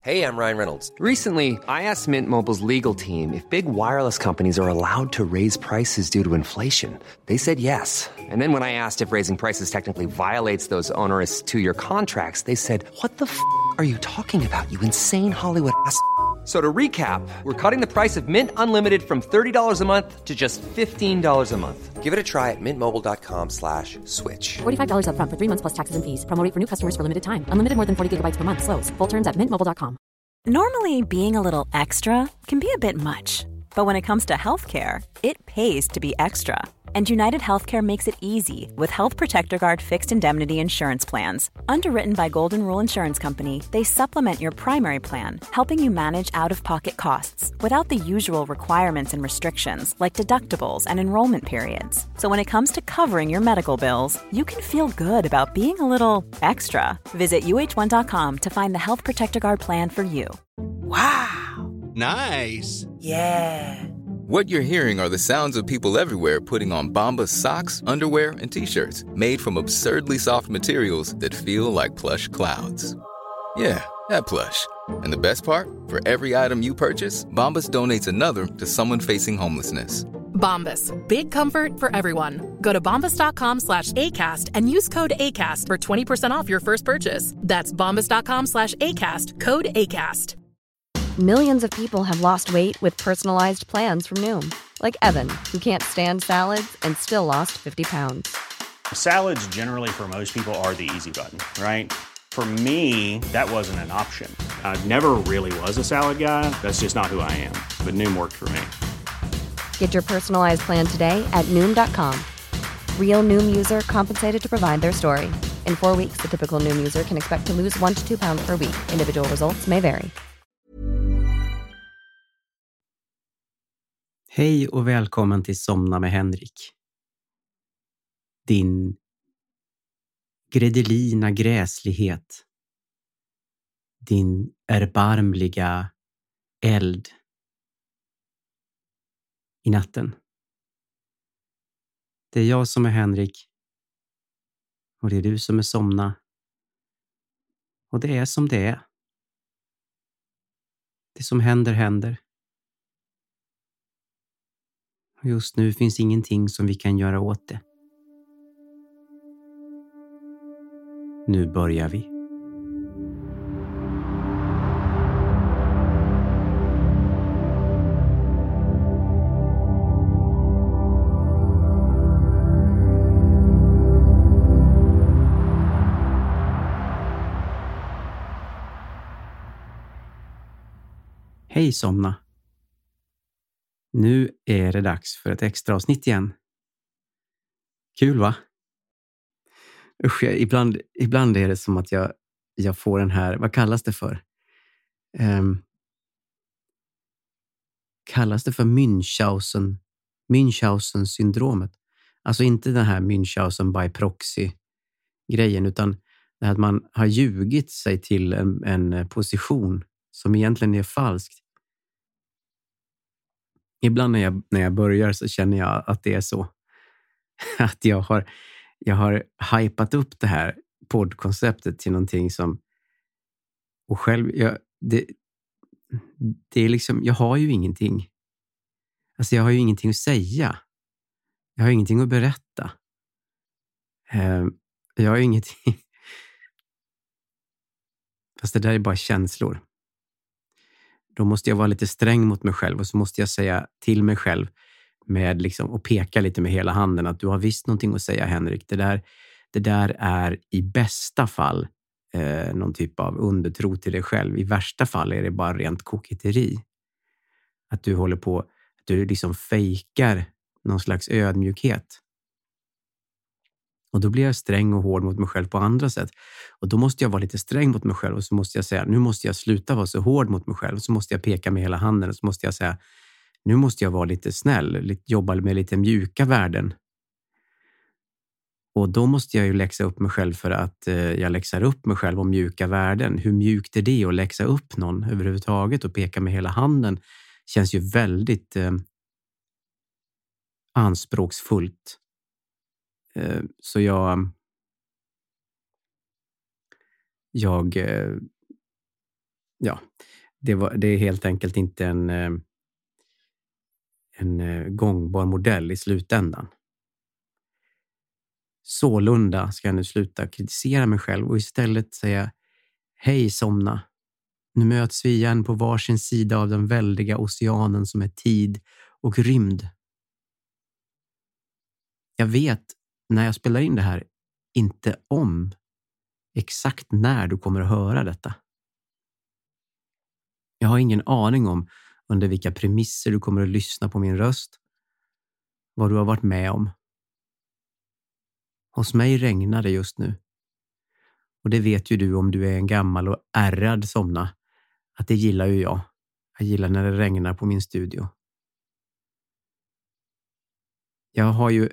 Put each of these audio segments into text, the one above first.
Hey, I'm Ryan Reynolds. Recently, I asked Mint Mobile's legal team if big wireless companies are allowed to raise prices due to inflation. They said yes. And then when I asked if raising prices technically violates those onerous two-year contracts, they said, "What the are you talking about, you insane Hollywood ass?" So to recap, we're cutting the price of Mint Unlimited from $30 a month to just $15 a month. Give it a try at mintmobile.com/switch. $45 up front for 3 months plus taxes and fees. Promo rate for new customers for limited time. Unlimited more than 40 gigabytes per month. Slows full terms at mintmobile.com. Normally, being a little extra can be a bit much. But when it comes to healthcare, it pays to be extra. And United Healthcare makes it easy with Health Protector Guard fixed indemnity insurance plans. Underwritten by Golden Rule Insurance Company, they supplement your primary plan, helping you manage out-of-pocket costs without the usual requirements and restrictions like deductibles and enrollment periods. So when it comes to covering your medical bills, you can feel good about being a little extra. Visit uh1.com to find the Health Protector Guard plan for you. Wow. Nice. Yeah. What you're hearing are the sounds of people everywhere putting on Bombas socks, underwear, and T-shirts made from absurdly soft materials that feel like plush clouds. Yeah, that plush. And the best part? For every item you purchase, Bombas donates another to someone facing homelessness. Bombas. Big comfort for everyone. Go to bombas.com/ACAST and use code ACAST for 20% off your first purchase. That's bombas.com/ACAST. Code ACAST. Millions of people have lost weight with personalized plans from Noom. Like Evan, who can't stand salads and still lost 50 pounds. Salads generally for most people are the easy button, right? For me, that wasn't an option. I never really was a salad guy. That's just not who I am. But Noom worked for me. Get your personalized plan today at Noom.com. Real Noom user compensated to provide their story. In 4 weeks, the typical Noom user can expect to lose 1 to 2 pounds per week. Individual results may vary. Hej och välkommen till Somna med Henrik. Din gredelina gräslighet. Din erbarmliga eld i natten. Det är jag som är Henrik. Och det är du som är Somna. Och det är som det är. Det som händer, händer. Och just nu finns ingenting som vi kan göra åt det. Nu börjar vi. Hej Somna. Nu är det dags för ett extra avsnitt igen. Kul va? Usch, ibland är det som att jag får den här, vad kallas det för? Kallas det för Münchhausen-syndromet? Alltså inte den här Münchhausen by proxy-grejen, utan det här att man har ljugit sig till en position som egentligen är falsk. Ibland när jag börjar så känner jag att det är så. Att jag har hypat upp det här poddkonceptet till någonting som... Och själv... Det är liksom... Jag har ju ingenting. Alltså jag har ju ingenting att säga. Jag har ingenting att berätta. Jag har ingenting... Fast det där är bara känslor. Då måste jag vara lite sträng mot mig själv och så måste jag säga till mig själv med liksom, och peka lite med hela handen att du har visst någonting att säga, Henrik. Det där är i bästa fall någon typ av undertro till dig själv. I värsta fall är det bara rent koketteri. Att du håller på, att du liksom fejkar någon slags ödmjukhet. Och då blir jag sträng och hård mot mig själv på andra sätt. Och då måste jag vara lite sträng mot mig själv. Och så måste jag säga, nu måste jag sluta vara så hård mot mig själv. Och så måste jag peka med hela handen. Och så måste jag säga, nu måste jag vara lite snäll. Jobba med lite mjuka värden. Och då måste jag ju läxa upp mig själv för att jag läxar upp mig själv om mjuka värden. Hur mjukt är det att läxa upp någon överhuvudtaget och peka med hela handen? Känns ju väldigt anspråksfullt. Så ja, det är helt enkelt inte en gångbar modell i slutändan. Sålunda ska jag nu sluta kritisera mig själv och istället säga: hej somna. Nu möts vi igen på varsin sida av den väldiga oceanen som är tid och rymd. Jag vet när jag spelar in det här inte om exakt när du kommer att höra detta. Jag har ingen aning om under vilka premisser du kommer att lyssna på min röst, vad du har varit med om. Hos mig regnar det just nu. Och det vet ju du om du är en gammal och ärrad somna, att det gillar ju jag. Jag gillar när det regnar på min studio. Jag har ju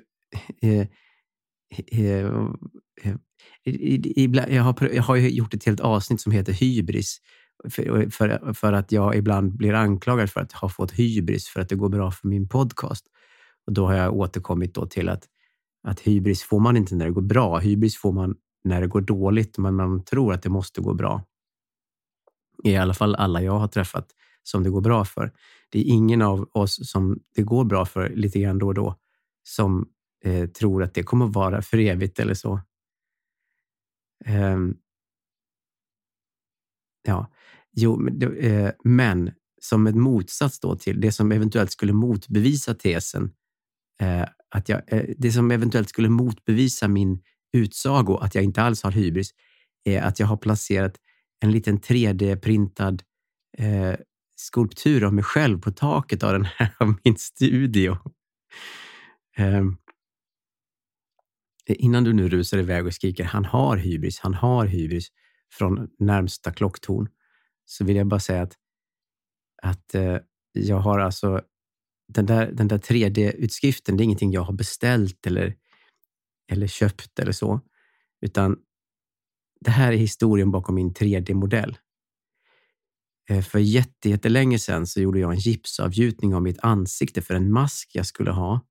jag har ju gjort ett helt avsnitt som heter Hybris för att jag ibland blir anklagad för att ha fått hybris för att det går bra för min podcast. Och då har jag återkommit då till att hybris får man inte när det går bra. Hybris får man när det går dåligt, men man tror att det måste gå bra. I alla fall alla jag har träffat som det går bra för. Det är ingen av oss som det går bra för lite grann då och då som tror att det kommer att vara för evigt eller så. Men som ett motsats då till det som eventuellt skulle motbevisa tesen, det som eventuellt skulle motbevisa min utsago att jag inte alls har hybris, är att jag har placerat en liten 3D-printad skulptur av mig själv på taket av av min studio. Innan du nu rusar iväg och skriker han har hybris från närmsta klocktorn, så vill jag bara säga att jag har alltså den där 3D-utskriften, det är ingenting jag har beställt eller köpt eller så, utan det här är historien bakom min 3D-modell. För jättelänge sedan så gjorde jag en gipsavgjutning av mitt ansikte för en mask jag skulle ha.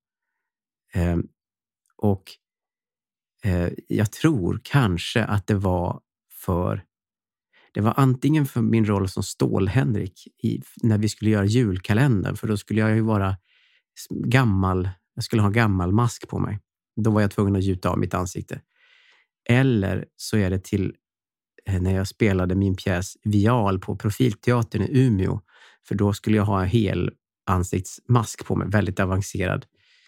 Och jag tror kanske att det var antingen för min roll som Stål-Henrik när vi skulle göra julkalendern, för då skulle jag ju vara gammal, jag skulle ha gammal mask på mig. Då var jag tvungen att gjuta av mitt ansikte. Eller så är det till när jag spelade min pjäs Vial på Profilteatern i Umeå, för då skulle jag ha en hel ansiktsmask på mig, väldigt avancerad.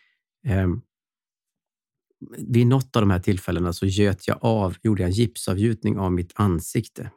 Vid något av de här tillfällena så gjorde jag en gipsavgjutning av mitt ansikte.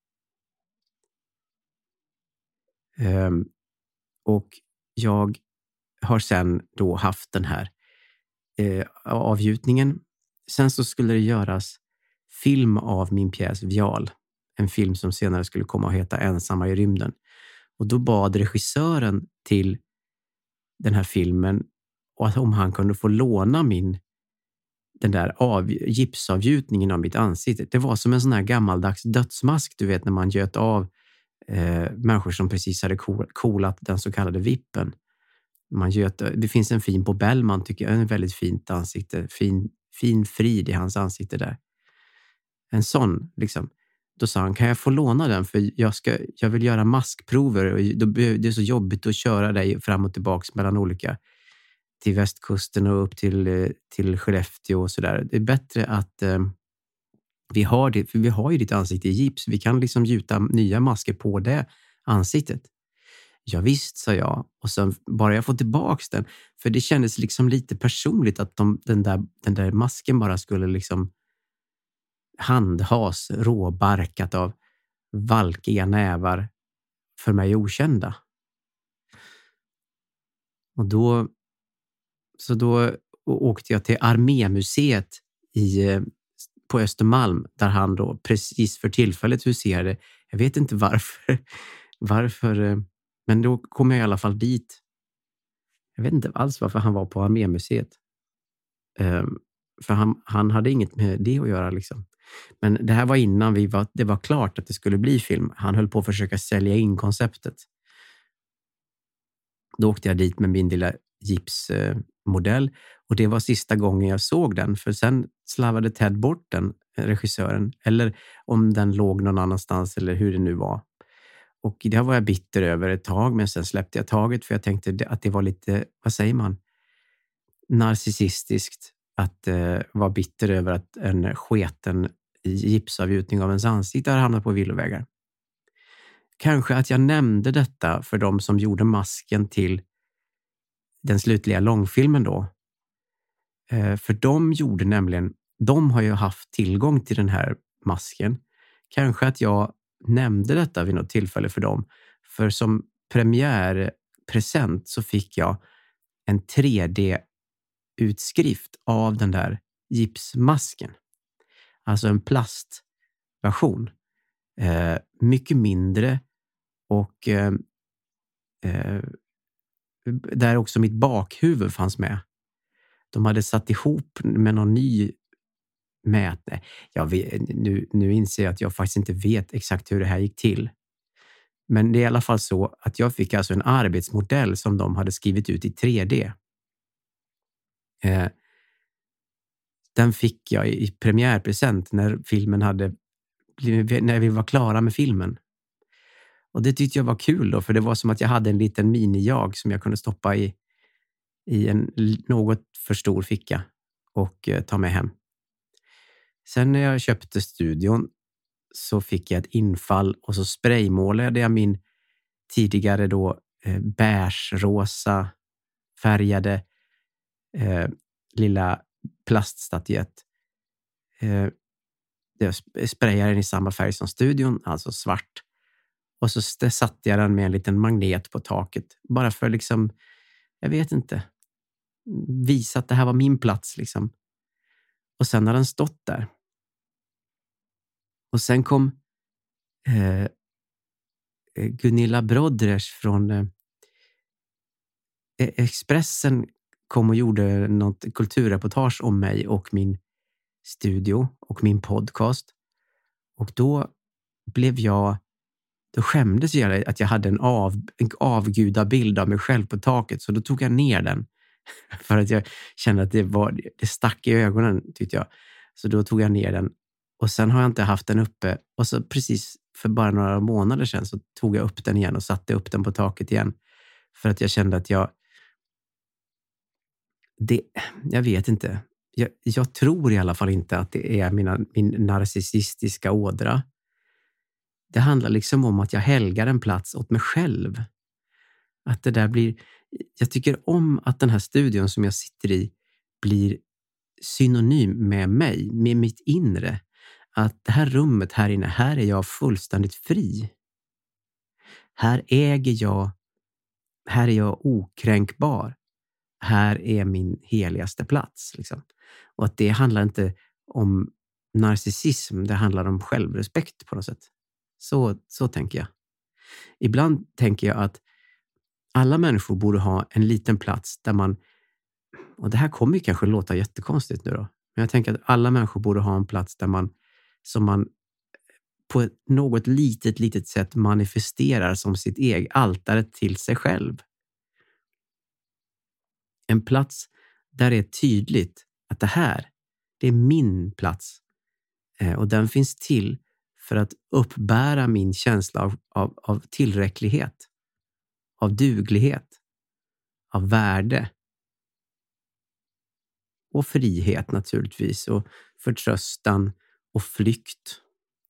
Och jag har sen då haft den här avgjutningen. Sen så skulle det göras film av min pjäs Vial. En film som senare skulle komma att heta Ensamma i rymden. Och då bad regissören till den här filmen och om han kunde få låna den där gipsavgjutningen av mitt ansikte. Det var som en sån här gammaldags dödsmask, du vet, när man göt av människor som precis hade kolat den så kallade vippen. Det finns en fin på Bellman, tycker jag, en väldigt fint ansikte, fin frid i hans ansikte där. En sån liksom. Då sa han, kan jag få låna den, för jag vill göra maskprover och det är så jobbigt att köra dig fram och tillbaka mellan olika, till västkusten och upp till Skellefteå och sådär. Det är bättre att vi har det, för vi har ju ditt ansikte i gips. Vi kan liksom gjuta nya masker på det ansiktet. Ja visst, sa jag. Och sen bara jag får tillbaks den. För det kändes liksom lite personligt att den där masken bara skulle liksom handhas råbarkat av valkiga nävar för mig okända. Och då åkte jag till Armémuseet på Östermalm, där han då precis för tillfället huserade. Jag vet inte varför, men då kom jag i alla fall dit. Jag vet inte alls varför han var på Armémuseet. För han hade inget med det att göra liksom. Men det här var innan det var klart att det skulle bli film. Han höll på att försöka sälja in konceptet. Då åkte jag dit med min lilla gipsmodell och det var sista gången jag såg den, för sen slavade Ted bort den, regissören, eller om den låg någon annanstans eller hur det nu var. Och det var jag bitter över ett tag, men sen släppte jag taget för jag tänkte att det var lite, vad säger man, narcissistiskt att vara bitter över att en sketen gipsavgjutning av ens ansikte har hamnat på villovägar. Kanske att jag nämnde detta för de som gjorde masken till den slutliga långfilmen då. För de har ju haft tillgång till den här masken. Kanske att jag nämnde detta vid något tillfälle för dem. För som premiärpresent så fick jag en 3D-utskrift av den där gipsmasken. Alltså en plastversion. Mycket mindre och där också mitt bakhuvud fanns med. De hade satt ihop med någon ny mätare. Nu inser jag att jag faktiskt inte vet exakt hur det här gick till. Men det är i alla fall så att jag fick alltså en arbetsmodell som de hade skrivit ut i 3D. Den fick jag i premiärpresent när vi var klara med filmen. Och det tyckte jag var kul då, för det var som att jag hade en liten mini-jag som jag kunde stoppa i en något för stor ficka och ta med hem. Sen när jag köpte studion så fick jag ett infall och så spraymålade jag min tidigare då beige-rosa färgade lilla plaststatyett. Jag sprayade den i samma färg som studion, alltså svart. Och så satte jag den med en liten magnet på taket. Bara för liksom, jag vet inte, visa att det här var min plats liksom. Och sen har den stått där. Och sen kom Gunilla Brodres från Expressen kom och gjorde något kulturreportage om mig och min studio och min podcast. Och då skämdes jag att jag hade en avgudabild av mig själv på taket. Så då tog jag ner den. För att jag kände att det stack i ögonen, tyckte jag. Så då tog jag ner den. Och sen har jag inte haft den uppe. Och så precis för bara några månader sedan så tog jag upp den igen och satte upp den på taket igen. För att jag kände att jag vet inte. Jag tror i alla fall inte att det är min narcissistiska ådra. Det handlar liksom om att jag helgar en plats åt mig själv. Att det där blir... Jag tycker om att den här studion som jag sitter i blir synonym med mig, med mitt inre. Att det här rummet här inne, här är jag fullständigt fri. Här är jag okränkbar. Här är min heligaste plats. Liksom. Och att det handlar inte om narcissism, det handlar om självrespekt på något sätt. Så tänker jag. Ibland tänker jag att alla människor borde ha en liten plats där man, och det här kommer ju kanske låta jättekonstigt nu då, men jag tänker att alla människor borde ha en plats där som man på ett något litet sätt manifesterar som sitt eget altare till sig själv. En plats där det är tydligt att det är min plats. Och den finns till för att uppbära min känsla av tillräcklighet, av duglighet, av värde och frihet naturligtvis och förtröstan och flykt.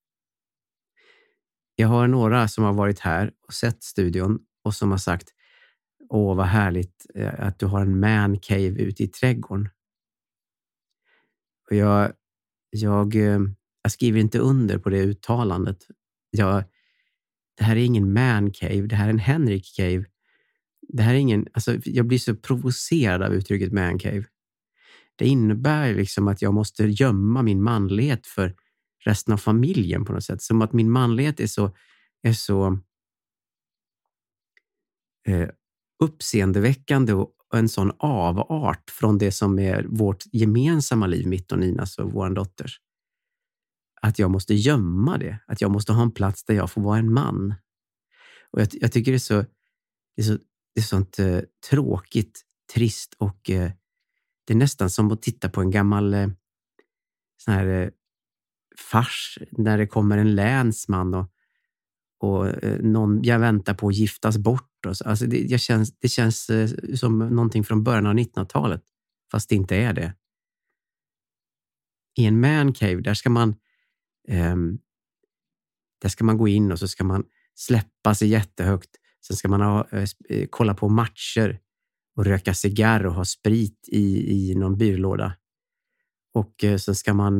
Jag har några som har varit här och sett studion och som har sagt: åh, vad härligt att du har en man cave ute i trädgården. Och jag skriver inte under på det uttalandet. Det här är ingen man cave, det här är en Henrik cave. Det här är jag blir så provocerad av uttrycket man cave. Det innebär liksom att jag måste gömma min manlighet för resten av familjen på något sätt. Som att min manlighet är så uppseendeväckande och en sån avart från det som är vårt gemensamma liv, mitt och Ninas och vår dotters. Att jag måste gömma det. Att jag måste ha en plats där jag får vara en man. Och jag tycker det är sånt tråkigt, trist och det är nästan som att titta på en gammal sån här fars när det kommer en länsman jag väntar på att giftas bort. Och så. Alltså det känns som någonting från början av 1900-talet, fast det inte är det. I en man cave, där ska man gå in och så ska man släppa sig jättehögt. Sen ska man kolla på matcher och röka cigarr och ha sprit i någon byrålåda. Och sen ska man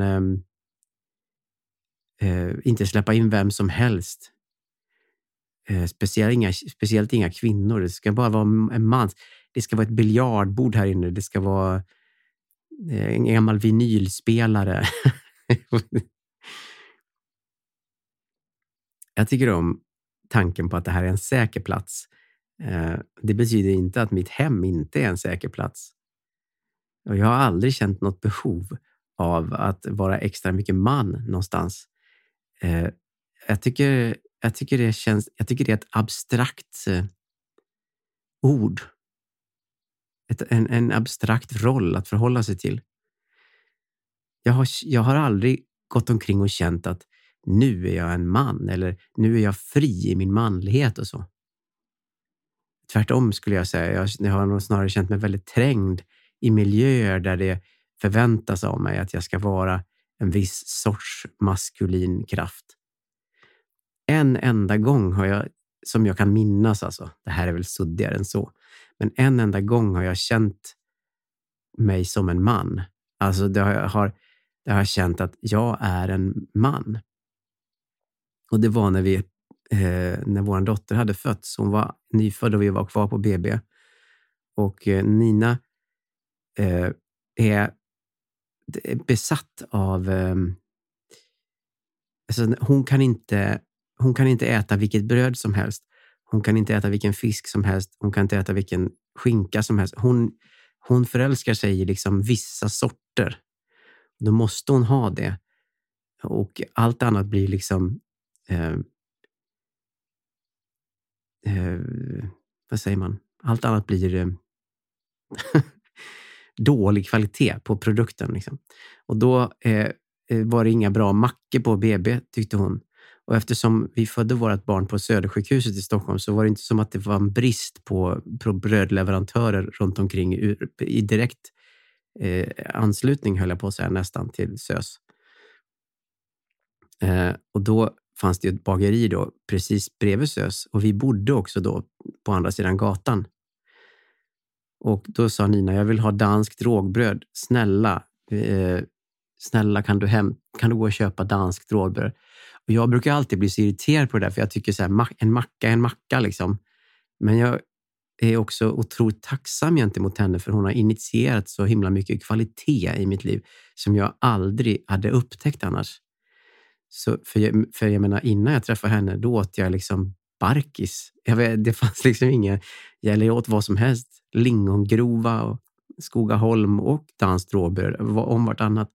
inte släppa in vem som helst. Speciellt inga kvinnor. Det ska bara vara en man. Det ska vara ett biljardbord här inne. Det ska vara en gammal vinylspelare. Jag tycker om tanken på att det här är en säker plats. Det betyder inte att mitt hem inte är en säker plats. Och jag har aldrig känt något behov av att vara extra mycket man någonstans. Jag tycker det är ett abstrakt ord. En abstrakt roll att förhålla sig till. Jag har aldrig gått omkring och känt att nu är jag en man eller nu är jag fri i min manlighet och så. Tvärtom skulle jag säga. Jag har nog snarare känt mig väldigt trängd i miljöer där det förväntas av mig att jag ska vara en viss sorts maskulin kraft. En enda gång har jag, som jag kan minnas, alltså, det här är väl suddigare än så, men en enda gång har jag känt mig som en man. Alltså det har jag känt att jag är en man. Och det var när vår dotter hade fötts. Hon var nyfödd och vi var kvar på BB. Och Nina är besatt av... Alltså Hon kan inte äta vilket bröd som helst. Hon kan inte äta vilken fisk som helst. Hon kan inte äta vilken skinka som helst. Hon förälskar sig i liksom vissa sorter. Då måste hon ha det. Och allt annat blir liksom... vad säger man? Allt annat blir dålig kvalitet på produkten. Liksom. Och då var det inga bra mackor på BB, tyckte hon. Och eftersom vi födde vårt barn på Södersjukhuset i Stockholm så var det inte som att det var en brist på brödleverantörer runt omkring i direkt anslutning, höll jag på att säga, nästan till SÖS. Och då fanns det ett bageri då precis bredvid SÖS och vi bodde också då på andra sidan gatan. Och då sa Nina, jag vill ha danskt rågbröd. Snälla kan du gå och köpa danskt rågbröd? Och jag brukar alltid bli så irriterad på det där, för jag tycker så här, en macka liksom. Men jag är också otroligt tacksam gentemot henne, för hon har initierat så himla mycket kvalitet i mitt liv som jag aldrig hade upptäckt annars. Så för jag menar, innan jag träffade henne, då åt jag liksom barkis. Det fanns liksom inga... Jag åt vad som helst. Lingongrova och Skogaholm och danskt råbröd om vartannat.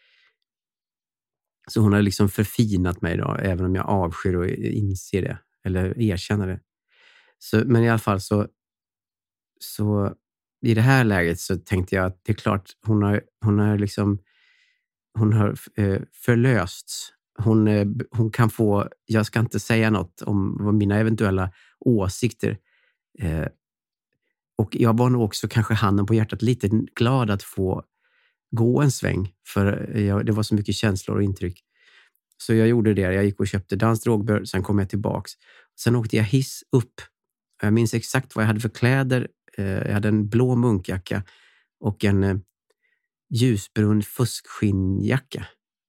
Så hon har liksom förfinat mig då, även om jag avskyr och inser det. Eller erkänner det. Men i alla fall så i det här läget så tänkte jag att det är klart hon har förlösts. Hon kan få, jag ska inte säga något om mina eventuella åsikter. Och jag var nog också kanske handen på hjärtat lite glad att få gå en sväng. För det var så mycket känslor och intryck. Så jag gjorde det. Jag gick och köpte danskt rågbröd. Sen kom jag tillbaks. Sen åkte jag hiss upp. Jag minns exakt vad jag hade för kläder. Jag hade en blå munkjacka och en ljusbrun fuskskinnjacka.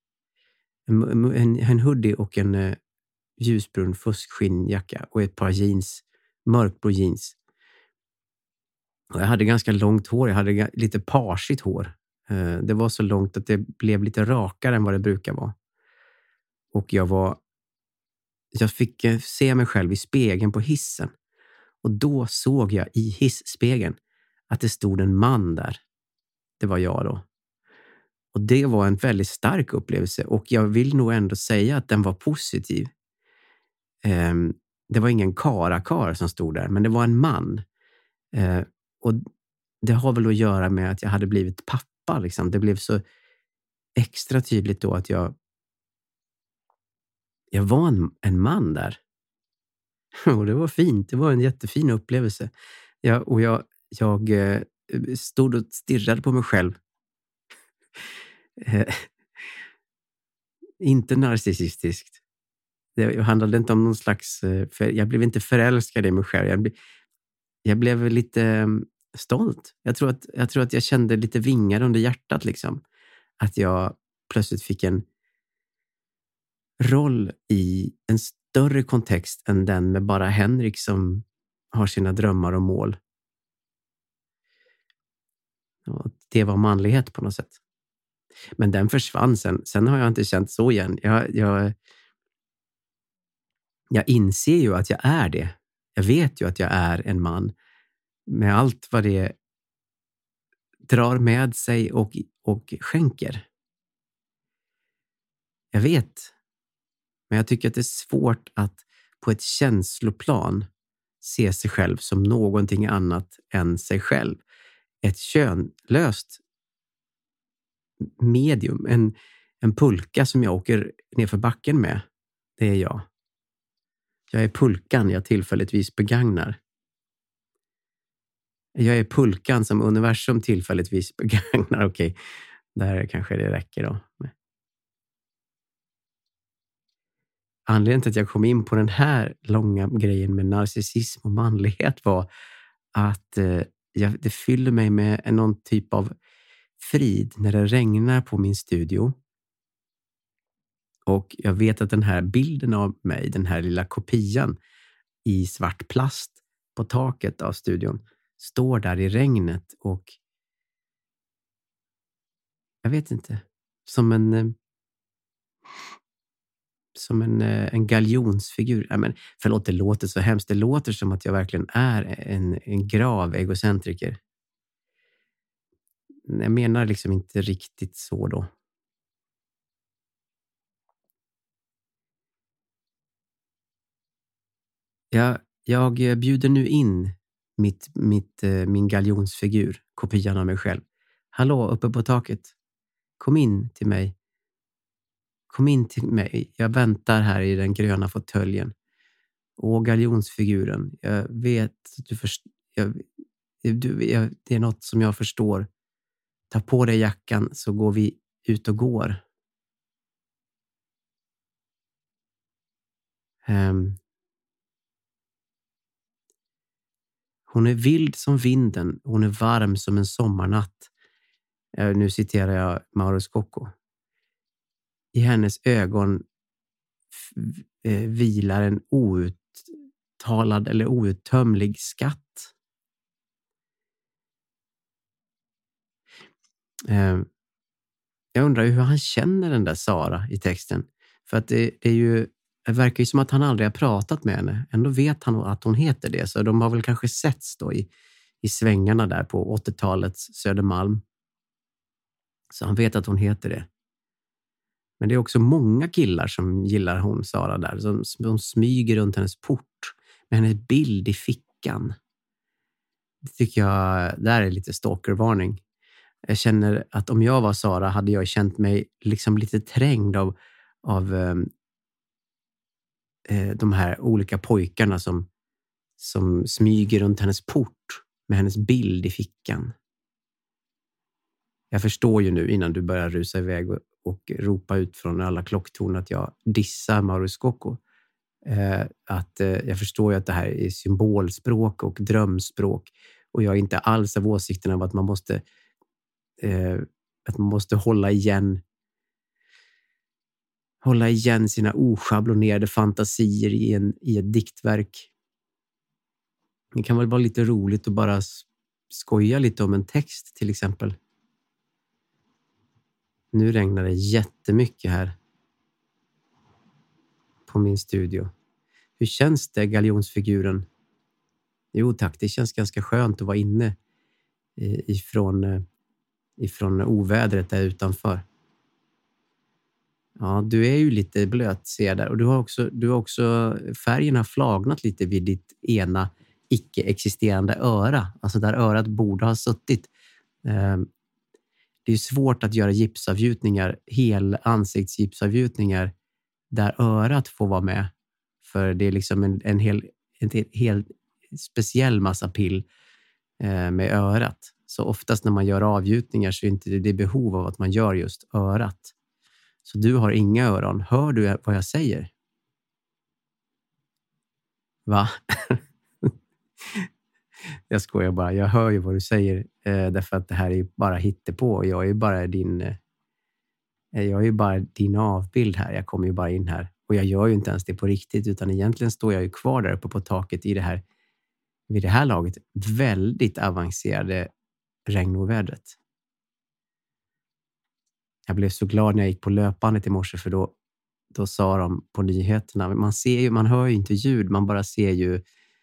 En hoodie och en ljusbrun fuskskinnjacka och ett par jeans, mörkblå jeans. Och jag hade ganska långt hår. Jag hade lite parsigt hår. Det var så långt att det blev lite rakare än vad det brukar vara. Och jag fick se mig själv i spegeln på hissen. Och då såg jag i hissspegeln att det stod en man där. Det var jag då. Och det var en väldigt stark upplevelse. Och jag vill nog ändå säga att den var positiv. Det var ingen karakar som stod där, men det var en man. Och det har väl att göra med att jag hade blivit pappa. Liksom. Det blev så extra tydligt då att jag var en man där. Och det var fint. Det var en jättefin upplevelse. Jag stod och stirrade på mig själv. Inte narcissistiskt. Det handlade inte om någon slags... jag blev inte förälskad i mig själv. Jag blev lite stolt. Jag tror att jag kände lite vingar under hjärtat liksom. Att jag plötsligt fick en roll i en större kontext än den med bara Henrik som har sina drömmar och mål. Och det var manlighet på något sätt. Men den försvann sen. Sen har jag inte känt så igen. Jag inser ju att jag är det. Jag vet ju att jag är en man. Med allt vad det drar med sig och skänker. Jag vet. Men jag tycker att det är svårt att på ett känsloplan se sig själv som någonting annat än sig själv. Ett könlöst medium. En pulka som jag åker ner för backen med. Det är jag. Jag är pulkan jag tillfälligtvis begagnar. Jag är pulkan som universum tillfälligtvis begagnar. Okej, där kanske det räcker då. Anledningen till att jag kom in på den här långa grejen med narcissism och manlighet var att det fyller mig med någon typ av frid när det regnar på min studio. Och jag vet att den här bilden av mig, den här lilla kopian i svart plast på taket av studion, står där i regnet och jag vet inte, som en galjonsfigur. Men förlåt, det låter så hemskt. Det låter som att jag verkligen är en grav egocentriker. Jag menar liksom inte riktigt så då. Jag bjuder nu in min galjonsfigur, kopian av mig själv. Hallå, uppe på taket. Kom in till mig. Kom in till mig. Jag väntar här i den gröna fåtöljen. Galjonsfiguren. Jag vet att det är något som jag förstår. Ta på dig jackan så går vi ut och går. Hon är vild som vinden. Hon är varm som en sommarnatt. Nu citerar jag Mauro Scocco. I hennes ögon vilar en outtalad eller outtömlig skatt. Jag undrar hur han känner den där Sara i texten. För att det verkar ju som att han aldrig har pratat med henne. Ändå vet han att hon heter det. Så de har väl kanske setts då i svängarna där på 80-talets Södermalm. Så han vet att hon heter det. Men det är också många killar som gillar hon, Sara, där. De smyger runt hennes port med hennes bild i fickan. Det tycker jag, där är lite stalkervarning. Jag känner att om jag var Sara hade jag känt mig liksom lite trängd av de här olika pojkarna som smyger runt hennes port med hennes bild i fickan. Jag förstår ju nu innan du börjar rusa iväg och ropa ut från alla klocktorn att jag dissar Mauro Scocco. Att jag förstår ju att det här är symbolspråk och drömspråk. Och jag är inte alls av åsikten av att man måste hålla igen sina oschablonerade fantasier i ett diktverk. Det kan väl vara lite roligt att bara skoja lite om en text till exempel. Nu regnar det jättemycket här på min studio. Hur känns det, galjonsfiguren? Jo tack, det känns ganska skönt att vara inne ifrån ovädret där utanför. Ja, du är ju lite blöt, ser jag där. Och du har också färgerna flagnat lite vid ditt ena icke-existerande öra. Alltså där örat borde ha suttit. Det är svårt att göra gipsavgjutningar, hel ansiktsgipsavgjutningar där örat får vara med. För det är liksom en helt speciell massa pill med örat. Så oftast när man gör avgjutningar så är inte det behov av att man gör just örat. Så du har inga öron. Hör du vad jag säger? Va? Jag skojar bara. Jag hör ju vad du säger. Därför att det här är bara hittepå. Jag är ju bara din avbild här. Jag kommer ju bara in här. Och jag gör ju inte ens det på riktigt. Utan egentligen står jag ju kvar där uppe på taket vid det här laget väldigt avancerade regnovädret. Jag blev så glad när jag gick på löpbandet i morse, för då sa de på nyheterna, man hör ju inte ljud, man bara ser ju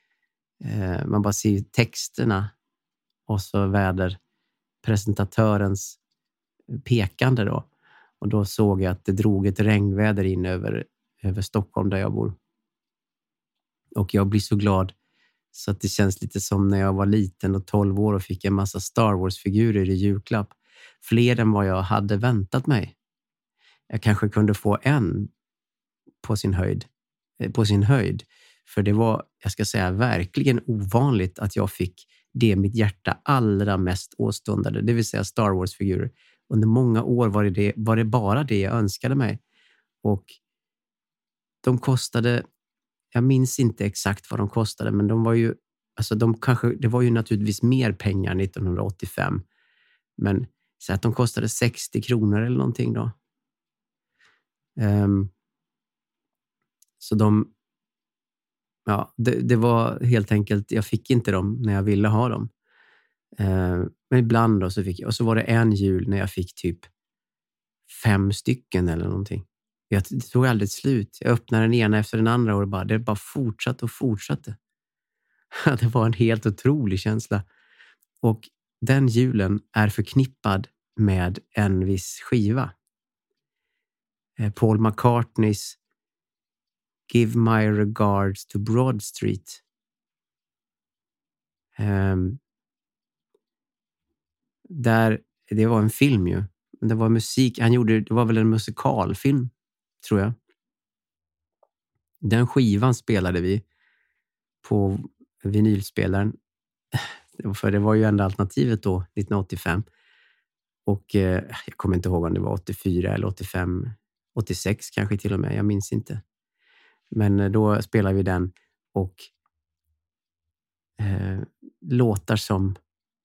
texterna och så väderpresentatörens pekande då. Och då såg jag att det drog ett regnväder in över Stockholm där jag bor. Och jag blir så glad så att det känns lite som när jag var liten och 12 år och fick en massa Star Wars-figurer i julklapp. Fler än vad jag hade väntat mig. Jag kanske kunde få en på sin höjd. För det var, jag ska säga, verkligen ovanligt att jag fick det mitt hjärta allra mest åstundade. Det vill säga Star Wars-figurer. Under många år var det bara det jag önskade mig. Och de kostade, jag minns inte exakt vad de kostade, men de var ju, alltså det var ju naturligtvis mer pengar 1985. Men så att de kostade 60 kronor eller någonting då. Så det var helt enkelt, jag fick inte dem när jag ville ha dem. Men ibland då så fick jag, och så var det en jul när jag fick typ 5 stycken eller någonting. Det tog aldrig slut. Jag öppnade den ena efter den andra och det bara fortsatte. Det var en helt otrolig känsla. Och den julen är förknippad med en viss skiva. Paul McCartneys Give My Regards to Broad Street. Det var en film ju. Men det var musik. Det var väl en musikalfilm, tror jag. Den skivan spelade vi på vinylspelaren. För det var ju enda alternativet då, 1985. Och jag kommer inte ihåg om det var 84 eller 85, 86 kanske till och med. Jag minns inte. Men då spelade vi den och låtar som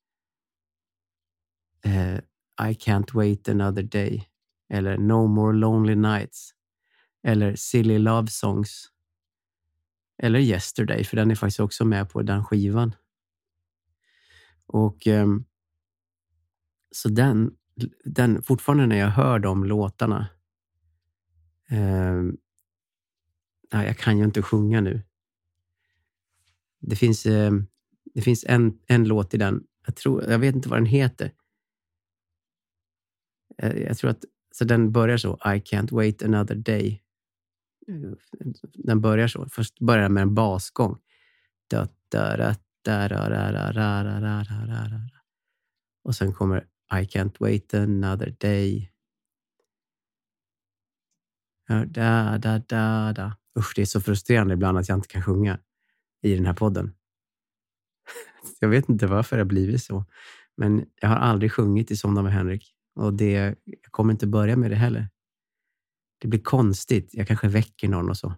I Can't Wait Another Day eller No More Lonely Nights eller Silly Love Songs eller Yesterday, för den är faktiskt också med på den skivan. Och så den fortfarande när jag hör de låtarna, jag kan ju inte sjunga nu. Det finns en låt i den. Jag vet inte vad den heter. Jag tror att så den börjar så, I can't wait another day. Den börjar så. Först börjar den med en basgång. Och sen kommer I can't wait another day. Usch, det är så frustrerande ibland att jag inte kan sjunga i den här podden. Jag vet inte varför det har blivit så. Men jag har aldrig sjungit i Somna med Henrik. Och jag kommer inte börja med det heller. Det blir konstigt. Jag kanske väcker någon och så.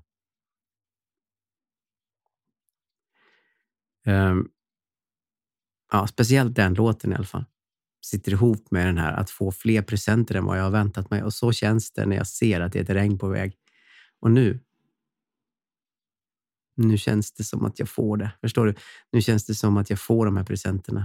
Speciellt den låten i alla fall. Sitter ihop med den här att få fler presenter än vad jag har väntat mig. Och så känns det när jag ser att det är ett regn på väg. Och nu känns det som att jag får det. Förstår du? Nu känns det som att jag får de här presenterna.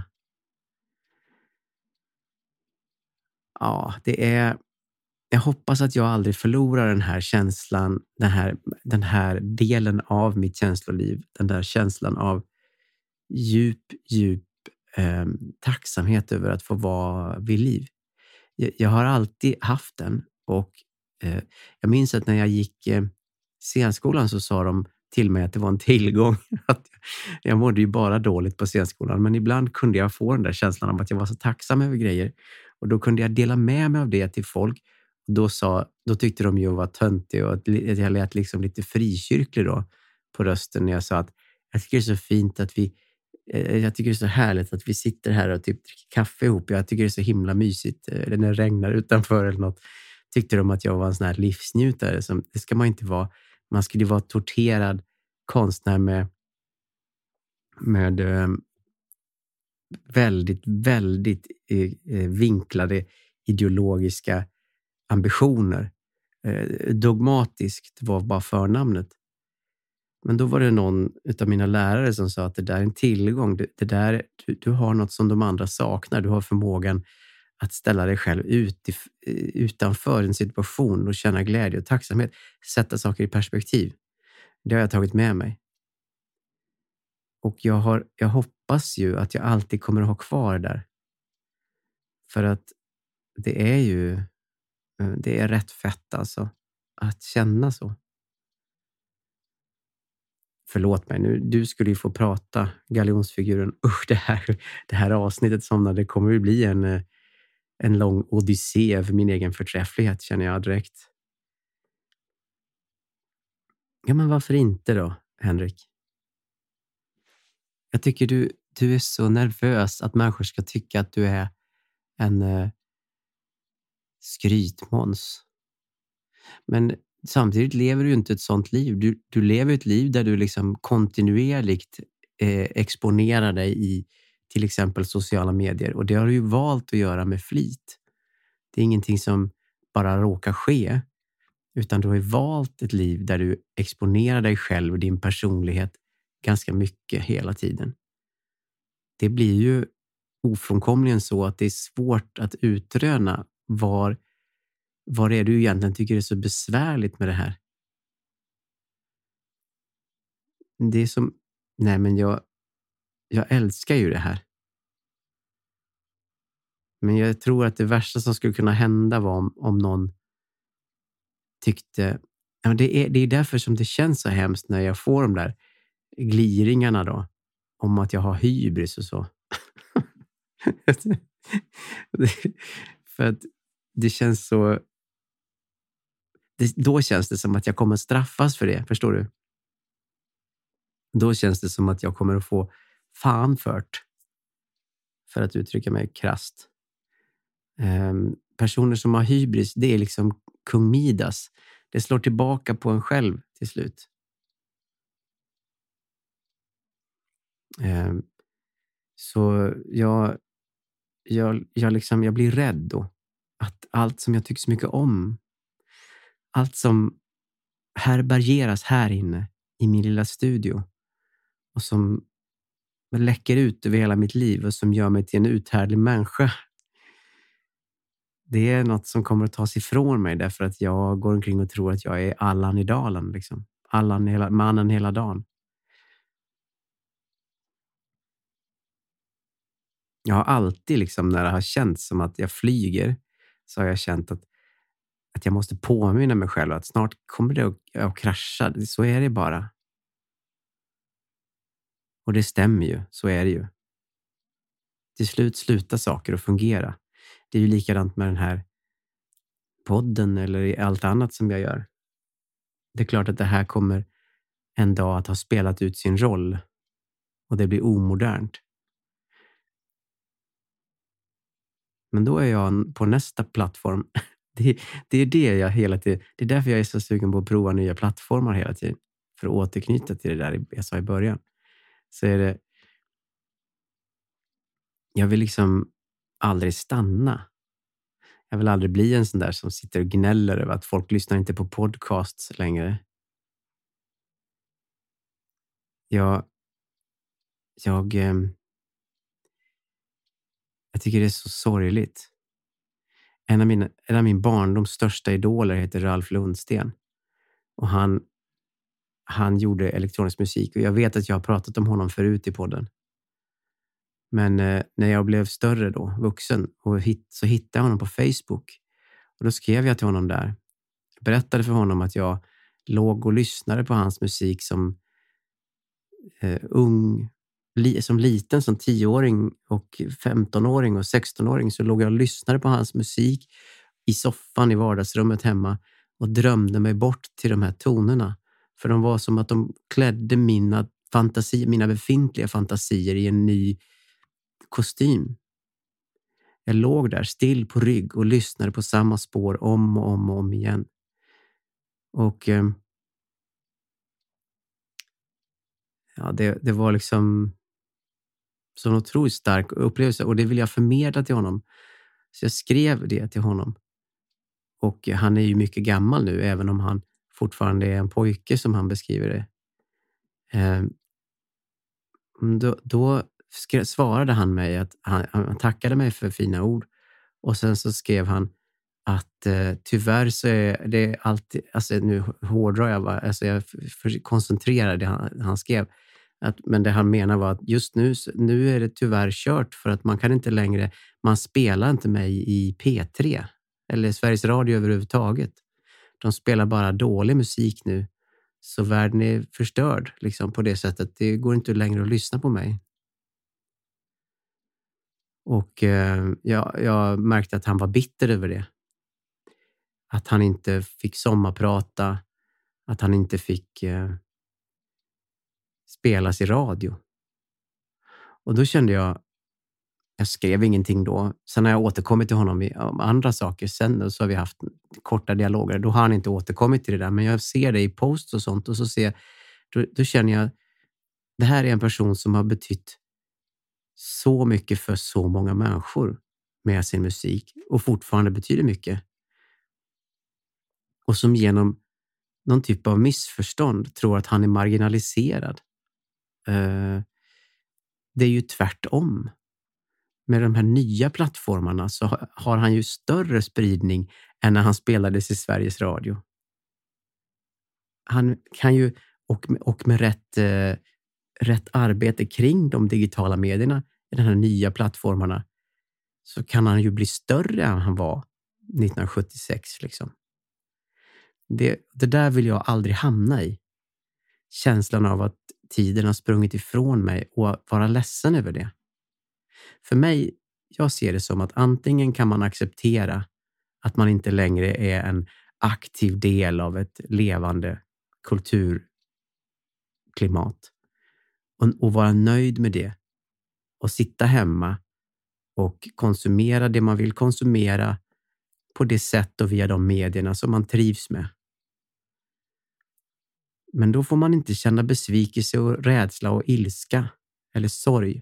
Ja, jag hoppas att jag aldrig förlorar den här känslan, den här delen av mitt känsloliv. Den där känslan av djup tacksamhet över att få vara vid liv. Jag har alltid haft den, och jag minns att när jag gick scenskolan så sa de till mig att det var en tillgång. Att jag mådde ju bara dåligt på scenskolan, men ibland kunde jag få den där känslan av att jag var så tacksam över grejer, och då kunde jag dela med mig av det till folk. Då tyckte de ju att jag var töntig och att jag lät liksom lite frikyrklig då på rösten när jag sa att Jag tycker det är så fint att jag tycker det är så härligt att vi sitter här och typ dricker kaffe ihop. Jag tycker det är så himla mysigt. Eller när det regnar utanför eller något. Tyckte de att jag var en sån här livsnjutare. Det ska man inte vara. Man skulle ju vara torterad konstnär med väldigt, väldigt vinklade ideologiska ambitioner. Dogmatiskt var bara förnamnet. Men då var det någon utav mina lärare som sa att det där är en tillgång. Du har något som de andra saknar. Du har förmågan att ställa dig själv utanför en situation och känna glädje och tacksamhet. Sätta saker i perspektiv. Det har jag tagit med mig. Och jag hoppas ju att jag alltid kommer att ha kvar det där. För att det är rätt fett alltså. Att känna så. Förlåt mig nu, du skulle ju få prata, galjonsfiguren. Usch, det här avsnittet som det kommer att bli en lång odyssé för min egen förträfflighet, känner jag direkt. Ja, men varför inte då, Henrik? Jag tycker du är så nervös att människor ska tycka att du är en skrytmåns. Men samtidigt lever du inte ett sånt liv. Du lever ett liv där du liksom kontinuerligt exponerar dig i till exempel sociala medier. Och det har du ju valt att göra med flit. Det är ingenting som bara råkar ske. Utan du har ju valt ett liv där du exponerar dig själv och din personlighet ganska mycket hela tiden. Det blir ju ofrånkomligen så att det är svårt att utröna vad är du egentligen tycker är så besvärligt med det här. Det är som, nej men jag älskar ju det här. Men jag tror att det värsta som skulle kunna hända var om någon tyckte, ja, det är därför som det känns så hemskt när jag får de där gliringarna då, om att jag har hybris och så. För att det känns så, då känns det som att jag kommer straffas för det, förstår du? Då känns det som att jag kommer att få fan för att uttrycka mig krasst. Personer som har hybris, det är liksom kung Midas. Det slår tillbaka på en själv till slut. Så jag blir rädd då. Att allt som jag tycker så mycket om, allt som härbärgeras här inne i min lilla studio och som läcker ut över hela mitt liv och som gör mig till en uthärdlig människa. Det är något som kommer att tas ifrån mig därför att jag går omkring och tror att jag är Allan i dalen. Liksom. Mannen hela dagen. Jag har alltid liksom, när det har känts som att jag flyger, så har jag känt att jag måste påminna mig själv att snart kommer det att krascha. Så är det bara. Och det stämmer ju, så är det ju. Till slut slutar saker att fungera. Det är ju likadant med den här podden eller allt annat som jag gör. Det är klart att det här kommer en dag att ha spelat ut sin roll. Och det blir omodernt. Men då är jag på nästa plattform. Det är det jag hela tiden. Det är därför jag är så sugen på att prova nya plattformar hela tiden. För att återknyta till det där jag sa i början. Så är det. Jag vill liksom aldrig stanna. Jag vill aldrig bli en sån där som sitter och gnäller över att folk lyssnar inte på podcasts längre. Jag tycker det är så sorgligt. En av min barndoms största idoler heter Ralf Lundsten. Och han gjorde elektronisk musik. Och jag vet att jag har pratat om honom förut i podden. Men när jag blev större då, vuxen, så hittade jag honom på Facebook. Och då skrev jag till honom där. Jag berättade för honom att jag låg och lyssnade på hans musik som ung, som liten, som 10-åring och 15-åring och 16-åring. Så låg jag och lyssnade på hans musik i soffan i vardagsrummet hemma och drömde mig bort till de här tonerna. För de var som att de klädde mina mina befintliga fantasier i en ny kostym. Jag låg där still på rygg och lyssnade på samma spår om och om igen. Och det var liksom så en otroligt stark upplevelse, och det vill jag förmedla till honom. Så jag skrev det till honom. Och han är ju mycket gammal nu, även om han fortfarande är en pojke som han beskriver det. Då svarade han mig att han tackade mig för fina ord. Och sen så skrev han att tyvärr så är det alltid, alltså nu hårdrar jag, alltså jag koncentrerar det han skrev. Men det han menar var att just nu är det tyvärr kört, för att man kan inte längre, man spelar inte mig i P3 eller Sveriges Radio överhuvudtaget. De spelar bara dålig musik nu. Så världen är förstörd liksom, på det sättet. Det går inte längre att lyssna på mig. Och jag märkte att han var bitter över det. Att han inte fick sommarprata. Att han inte fick spelas i radio. Och då kände jag skrev ingenting då. Sen har jag återkommit till honom om andra saker sen, så har vi haft korta dialoger. Då har han inte återkommit till det där, men jag ser det i posts och sånt, och så då känner jag, det här är en person som har betytt så mycket för så många människor med sin musik, och fortfarande betyder mycket. Och som genom någon typ av missförstånd tror att han är marginaliserad. Det är ju tvärtom. Med de här nya plattformarna så har han ju större spridning än när han spelades i Sveriges Radio. Han kan ju, och med rätt arbete kring de digitala medierna i de här nya plattformarna, så kan han ju bli större än han var 1976 liksom. Det där vill jag aldrig hamna i. Känslan av att tiden har sprungit ifrån mig och vara ledsen över det. För mig, jag ser det som att antingen kan man acceptera att man inte längre är en aktiv del av ett levande kulturklimat, och vara nöjd med det och sitta hemma och konsumera det man vill konsumera på det sätt och via de medierna som man trivs med. Men då får man inte känna besvikelse och rädsla och ilska eller sorg.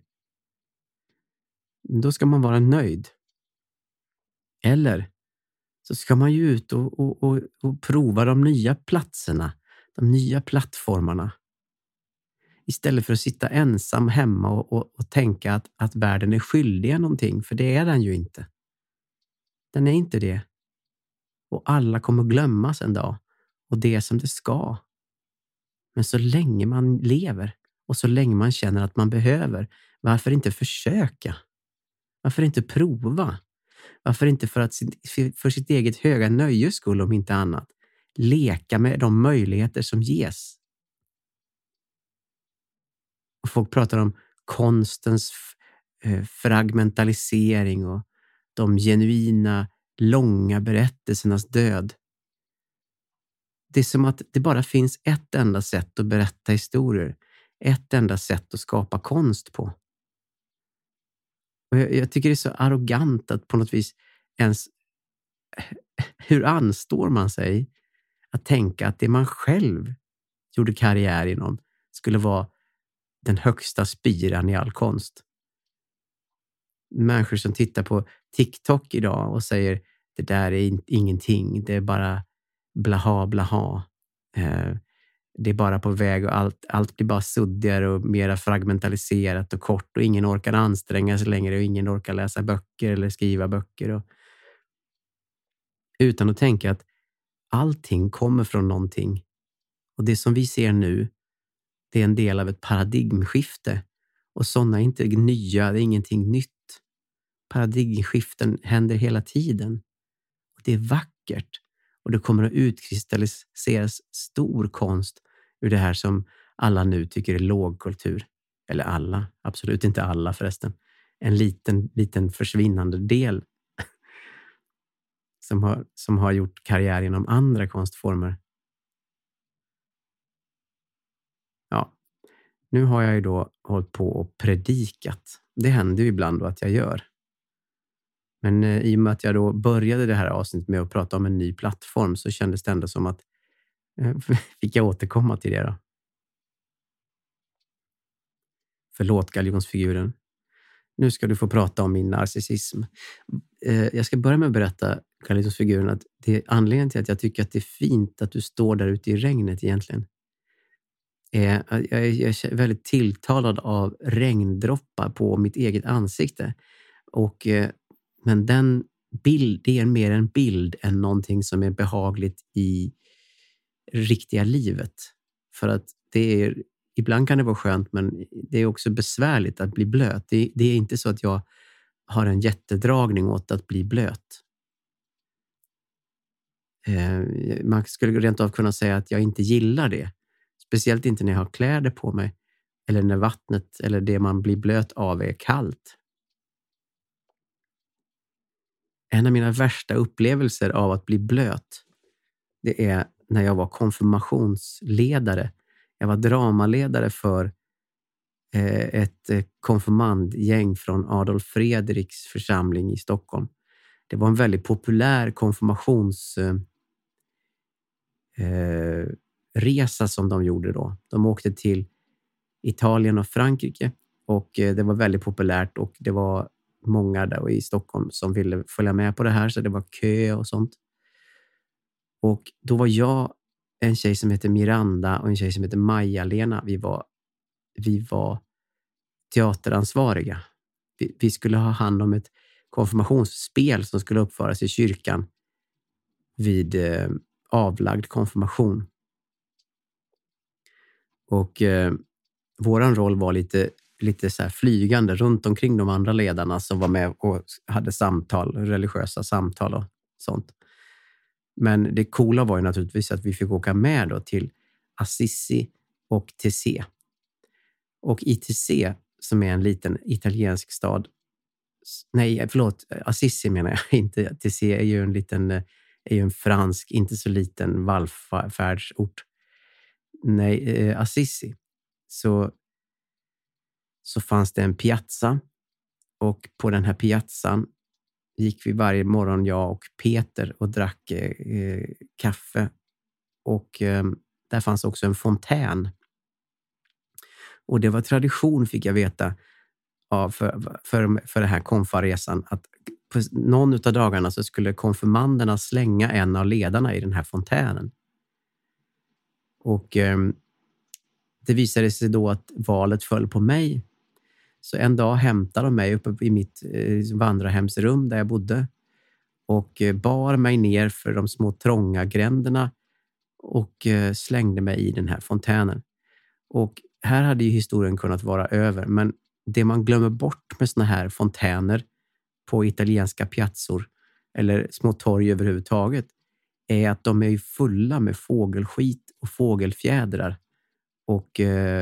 Då ska man vara nöjd. Eller så ska man ju ut och prova de nya platserna, de nya plattformarna. Istället för att sitta ensam hemma och tänka att världen är skyldig någonting, för det är den ju inte. Den är inte det. Och alla kommer glömmas en dag, och det är som det ska. Men så länge man lever och så länge man känner att man behöver, varför inte försöka? Varför inte prova? Varför inte för sitt eget höga nöjes skull, om inte annat, leka med de möjligheter som ges? Och folk pratar om konstens fragmentalisering och de genuina, långa berättelsernas död. Det är som att det bara finns ett enda sätt att berätta historier. Ett enda sätt att skapa konst på. Och jag tycker det är så arrogant att på något vis ens... Hur anstår man sig att tänka att det man själv gjorde karriär inom skulle vara den högsta spiran i all konst? Människor som tittar på TikTok idag och säger det där är ingenting, det är bara blaha blaha. Det är bara på väg och allt blir bara suddigare och mera fragmentaliserat och kort, och ingen orkar anstränga sig längre och ingen orkar läsa böcker eller skriva böcker. Utan att tänka att allting kommer från någonting. Och det som vi ser nu, det är en del av ett paradigmskifte. Och sådana är inte nya, det är ingenting nytt. Paradigmskiften händer hela tiden. Och det är vackert. Och det kommer att utkristalliseras stor konst ur det här som alla nu tycker är lågkultur. Eller alla, absolut inte alla förresten. En liten försvinnande del som har gjort karriär inom andra konstformer. Ja, Nu har jag ju då hållit på och predikat. Det händer ju ibland då att jag gör. Men i och med att jag då började det här avsnittet med att prata om en ny plattform så kändes det ändå som att fick jag återkomma till det då. Förlåt, galjonsfiguren. Nu ska du få prata om min narcissism. Jag ska börja med att berätta, galjonsfiguren, att det är anledningen till att jag tycker att det är fint att du står där ute i regnet egentligen. Jag är väldigt tilltalad av regndroppar på mitt eget ansikte. Men den bild, det är mer en bild än någonting som är behagligt i riktiga livet. För att ibland kan det vara skönt, men det är också besvärligt att bli blöt. Det är inte så att jag har en jättedragning åt att bli blöt. Man skulle rent av kunna säga att jag inte gillar det. Speciellt inte när jag har kläder på mig. Eller när vattnet eller det man blir blöt av är kallt. En av mina värsta upplevelser av att bli blöt, det är när jag var konfirmationsledare. Jag var dramaledare för ett konfirmandgäng från Adolf Fredriks församling i Stockholm. Det var en väldigt populär konfirmationsresa som de gjorde då. De åkte till Italien och Frankrike och det var väldigt populärt och det var många där i Stockholm som ville följa med på det här, så det var kö och sånt. Och då var jag, en tjej som heter Miranda och en tjej som heter Maja-Lena. Vi var teateransvariga. Vi skulle ha hand om ett konfirmationsspel som skulle uppföras i kyrkan vid avlagd konfirmation. Och våran roll var lite så här flygande runt omkring de andra ledarna som var med och hade samtal, religiösa samtal och sånt. Men det coola var ju naturligtvis att vi fick åka med då till Assisi och Tessé. Och i Tessé, som är en liten italiensk stad. Nej, förlåt, Assisi menar jag. Inte Tessé är ju en fransk, inte så liten vallfärdsort. Nej, Assisi. Så fanns det en piazza. Och på den här piazzan gick vi varje morgon, jag och Peter, och drack kaffe. Och där fanns också en fontän. Och det var tradition, fick jag veta, för den här konfaresan, att på någon av dagarna så skulle konfirmanderna slänga en av ledarna i den här fontänen. Och det visade sig då att valet föll på mig. Så en dag hämtade de mig uppe i mitt vandrarhemsrum där jag bodde och bar mig ner för de små trånga gränderna och slängde mig i den här fontänen. Och här hade ju historien kunnat vara över, men det man glömmer bort med såna här fontäner på italienska piazzor eller små torg överhuvudtaget är att de är ju fulla med fågelskit och fågelfjädrar och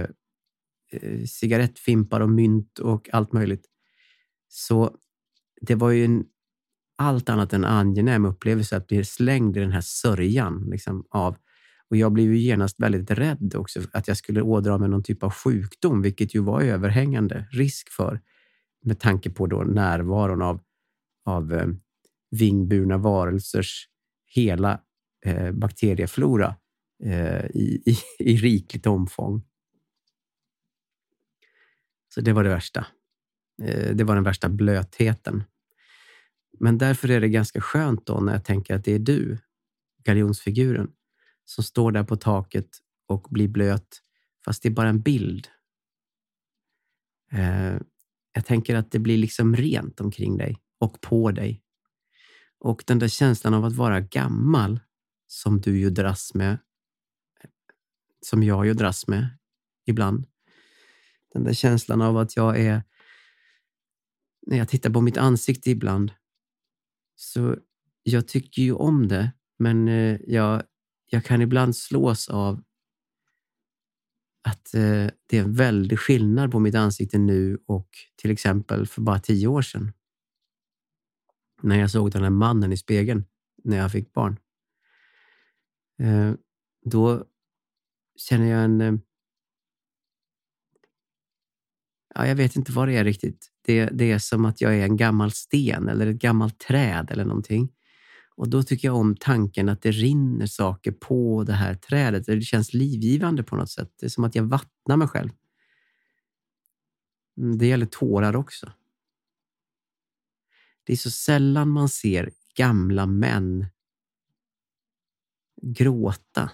cigarettfimpar och mynt och allt möjligt. Så det var ju en allt annat än angenäm upplevelse att bli slängd i den här sörjan liksom, av. Och jag blev ju genast väldigt rädd också att jag skulle ådra mig någon typ av sjukdom, vilket ju var överhängande risk för med tanke på då närvaron av vingburna varelsers hela bakterieflora i rikligt omfång. Så det var det värsta. Det var den värsta blötheten. Men därför är det ganska skönt då när jag tänker att det är du, galjonsfiguren, som står där på taket och blir blöt, fast det är bara en bild. Jag tänker att det blir liksom rent omkring dig och på dig. Och den där känslan av att vara gammal, som du ju dras med, som jag ju dras med ibland. Den där känslan av att jag är, när jag tittar på mitt ansikte ibland, så jag tycker ju om det, men jag kan ibland slås av att det är en väldig skillnad på mitt ansikte nu och till exempel för bara 10 år sedan. När jag såg den här mannen i spegeln när jag fick barn. Då känner jag Ja, jag vet inte vad det är riktigt. Det är som att jag är en gammal sten eller ett gammalt träd eller någonting. Och då tycker jag om tanken att det rinner saker på det här trädet. Det känns livgivande på något sätt. Det är som att jag vattnar mig själv. Det gäller tårar också. Det är så sällan man ser gamla män gråta.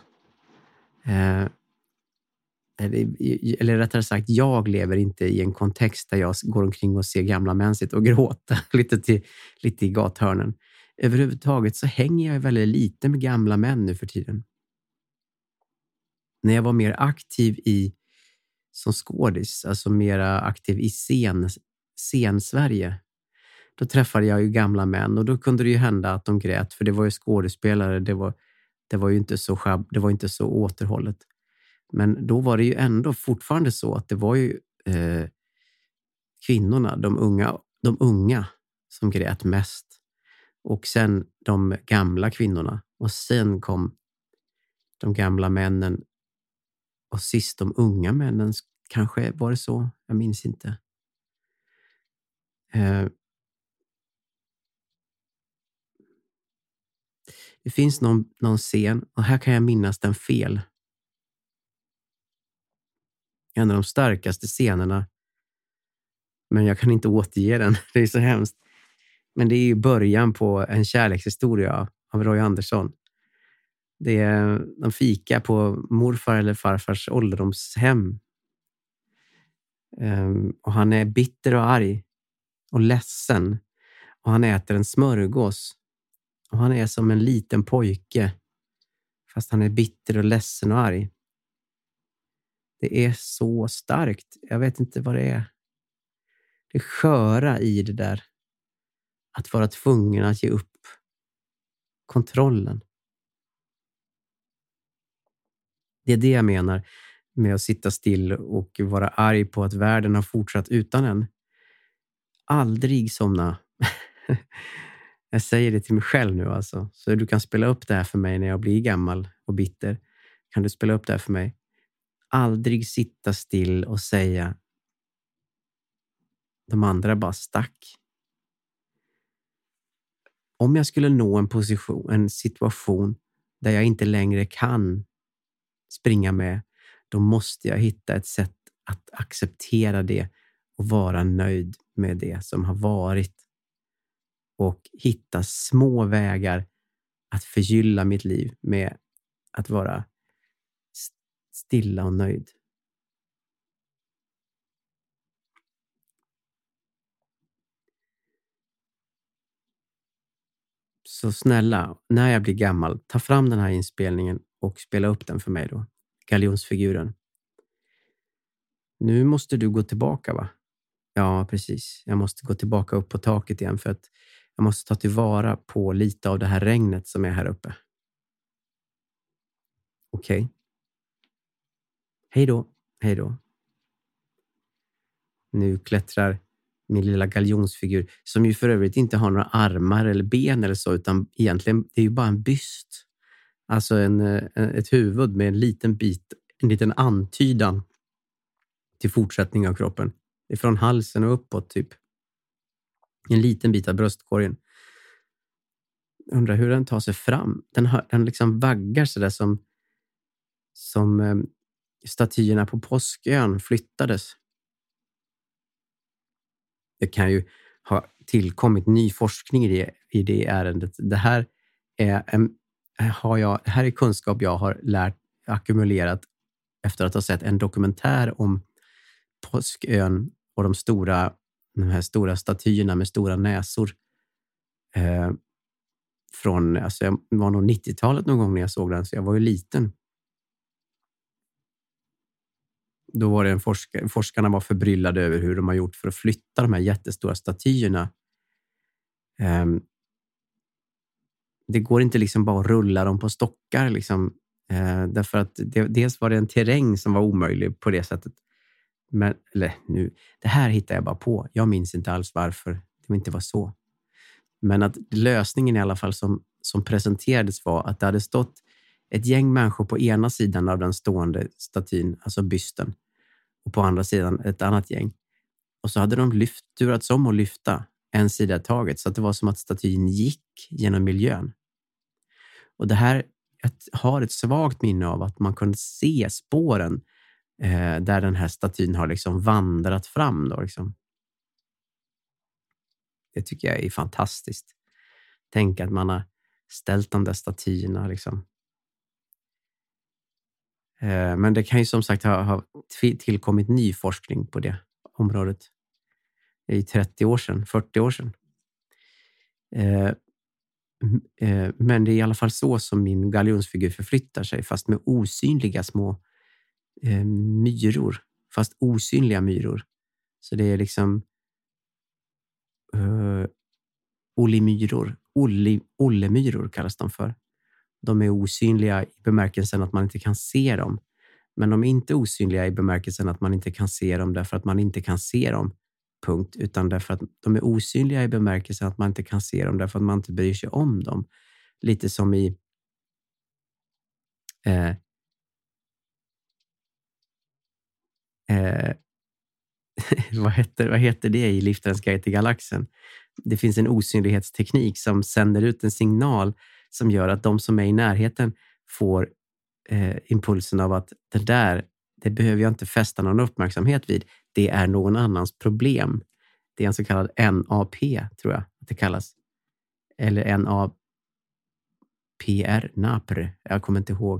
Eller rättare sagt, jag lever inte i en kontext där jag går omkring och ser gamla män sitta och gråta lite i gathörnen. Överhuvudtaget så hänger jag väldigt lite med gamla män nu för tiden. När jag var mer aktiv som skådis, alltså mer aktiv i scen-Sverige, då träffade jag ju gamla män och då kunde det ju hända att de grät, för det var ju skådespelare, det var ju inte så återhållet. Men då var det ju ändå fortfarande så att det var ju kvinnorna, de unga som grät mest. Och sen de gamla kvinnorna. Och sen kom de gamla männen. Och sist de unga männen. Kanske var det så. Jag minns inte. Det finns någon scen. Och här kan jag minnas den fel. En av de starkaste scenerna. Men jag kan inte återge den. Det är så hemskt. Men det är ju början på en kärlekshistoria av Roy Andersson. De fika på morfar eller farfars ålderdomshem. Och han är bitter och arg. Och ledsen. Och han äter en smörgås. Och han är som en liten pojke. Fast han är bitter och ledsen och arg. Det är så starkt. Jag vet inte vad det är. Det sköra i det där. Att vara tvungen att ge upp kontrollen. Det är det jag menar med att sitta still och vara arg på att världen har fortsatt utan en. Aldrig somna. Jag säger det till mig själv nu alltså. Så du kan spela upp det här för mig när jag blir gammal och bitter. Kan du spela upp det här för mig? Aldrig sitta still och säga de andra bara stack. Om jag skulle nå en situation där jag inte längre kan springa med, då måste jag hitta ett sätt att acceptera det och vara nöjd med det som har varit. Och hitta små vägar att förgylla mitt liv med att vara stilla och nöjd. Så snälla, när jag blir gammal, ta fram den här inspelningen och spela upp den för mig då. Galjonsfiguren. Nu måste du gå tillbaka, va? Ja, precis. Jag måste gå tillbaka upp på taket igen för att jag måste ta tillvara på lite av det här regnet som är här uppe. Okej. Hej då. Hej då. Nu klättrar min lilla galjonsfigur, som ju för övrigt inte har några armar eller ben eller så, utan egentligen det är ju bara en byst. Alltså ett huvud med en liten antydan till fortsättning av kroppen. Det är från halsen och uppåt typ. En liten bit av bröstkorgen. Jag undrar hur den tar sig fram. Den liksom vaggar sådär som statyerna på Påskön flyttades. Det kan ju ha tillkommit ny forskning i det ärendet. Det här är kunskap jag har ackumulerat efter att ha sett en dokumentär om Påskön och de här stora statyerna med stora näsor. Jag var nog 90-talet någon gång när jag såg den, så jag var ju liten. Då var det forskarna var förbryllade över hur de har gjort för att flytta de här jättestora statyerna. Det går inte liksom bara att rulla dem på stockar liksom. Därför att dels var det en terräng som var omöjlig på det sättet. Det här hittar jag bara på. Jag minns inte alls varför det inte var så. Men att lösningen i alla fall som presenterades var att det hade stått ett gäng människor på ena sidan av den stående statyn, alltså bysten, och på andra sidan ett annat gäng. Och så hade de turats om och lyfta en sida i taget. Så att det var som att statyn gick genom miljön. Och det här har ett svagt minne av att man kunde se spåren där den här statyn har liksom vandrat fram. Då, liksom. Det tycker jag är fantastiskt. Tänk att man har ställt de där statyerna. Liksom. Men det kan ju som sagt ha tillkommit ny forskning på det området. Det är 30 år sedan, 40 år sedan. Men det är i alla fall så som min galjonsfigur förflyttar sig, fast med osynliga små myror. Fast osynliga myror. Så det är liksom ollemyror kallas de för. De är osynliga i bemärkelsen att man inte kan se dem. Men de är inte osynliga i bemärkelsen att man inte kan se dem därför att man inte kan se dem. Punkt. Utan därför att de är osynliga i bemärkelsen att man inte kan se dem därför att man inte bryr sig om dem. Lite som i vad heter det i Liftarens guide till galaxen? Det finns en osynlighetsteknik som sänder ut en signal som gör att de som är i närheten får impulsen av att det behöver jag inte fästa någon uppmärksamhet vid. Det är någon annans problem. Det är en så kallad NAP, tror jag att det kallas. Eller NAPR. Jag kommer inte ihåg.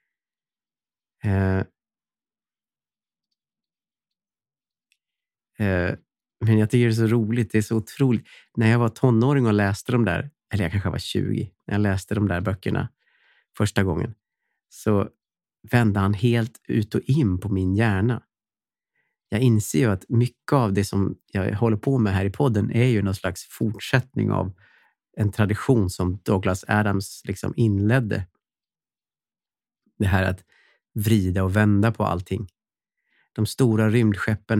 Men jag tycker det är så roligt. Det är så otroligt. När jag var tonåring och läste de där, eller jag kanske var 20, när jag läste de där böckerna första gången, så vände han helt ut och in på min hjärna. Jag inser ju att mycket av det som jag håller på med här i podden är ju någon slags fortsättning av en tradition som Douglas Adams liksom inledde. Det här att vrida och vända på allting. De stora rymdskeppen